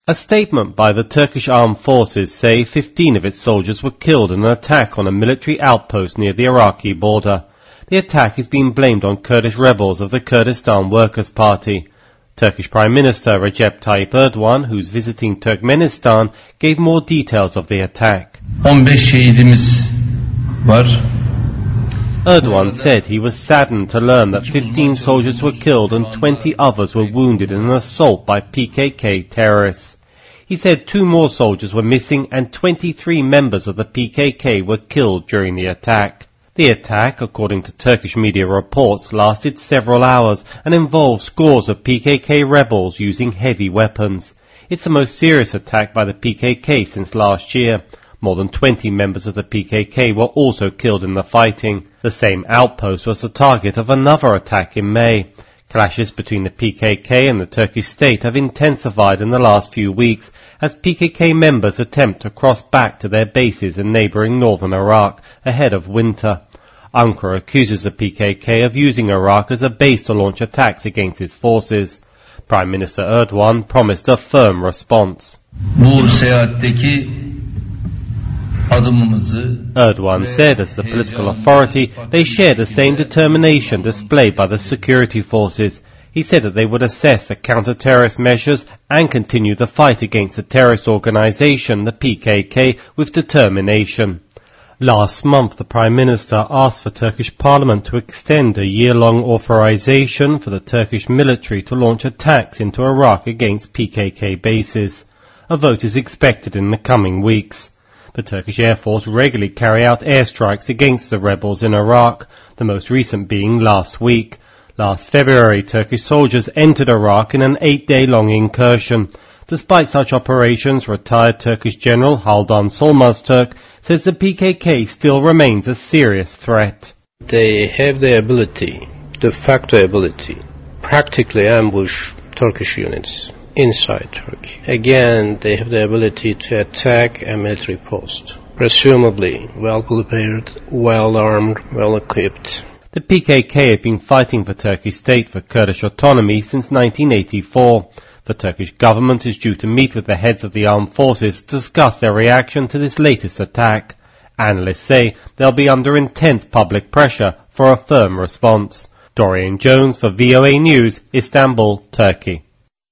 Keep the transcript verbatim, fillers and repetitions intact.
A statement by the Turkish armed forces say fifteen of its soldiers were killed in an attack on a military outpost near the Iraqi border. The attack is being blamed on Kurdish rebels of the Kurdistan Workers' Party. Turkish Prime Minister Recep Tayyip Erdogan, who's visiting Turkmenistan, gave more details of the attack. on beş şehidimiz var. Erdogan said he was saddened to learn that fifteen soldiers were killed and twenty others were wounded in an assault by P K K terrorists. He said two more soldiers were missing and twenty-three members of the P K K were killed during the attack. The attack, according to Turkish media reports, lasted several hours and involved scores of P K K rebels using heavy weapons. It's the most serious attack by the P K K since last year. More than twenty members of the P K K were also killed in the fighting. The same outpost was the target of another attack in May. Clashes between the P K K and the Turkish state have intensified in the last few weeks as P K K members attempt to cross back to their bases in neighbouring northern Iraq ahead of winter. Ankara accuses the P K K of using Iraq as a base to launch attacks against its forces. Prime Minister Erdogan promised a firm response. Bu seyahatteki adımımızı Erdogan said as the political authority they share the same determination displayed by the security forces. He said that they would assess the counter-terrorist measures and continue the fight against the terrorist organisation, the P K K, with determination. Last month, the Prime Minister asked for Turkish Parliament to extend a year-long authorization for the Turkish military to launch attacks into Iraq against P K K bases. A vote is expected in the coming weeks. The Turkish Air Force regularly carry out airstrikes against the rebels in Iraq, the most recent being last week. Last February, Turkish soldiers entered Iraq in an eight-day-long incursion. Despite such operations, retired Turkish General Haldan Solmazturk says the P K K still remains a serious threat. They have the ability, de facto ability, practically ambush Turkish units inside Turkey. Again, they have the ability to attack a military post, presumably well prepared, well armed, well equipped. The P K K have been fighting for Turkish state for Kurdish autonomy since nineteen eighty-four. The Turkish government is due to meet with the heads of the armed forces to discuss their reaction to this latest attack. Analysts say they'll be under intense public pressure for a firm response. Dorian Jones for V O A News, Istanbul, Turkey.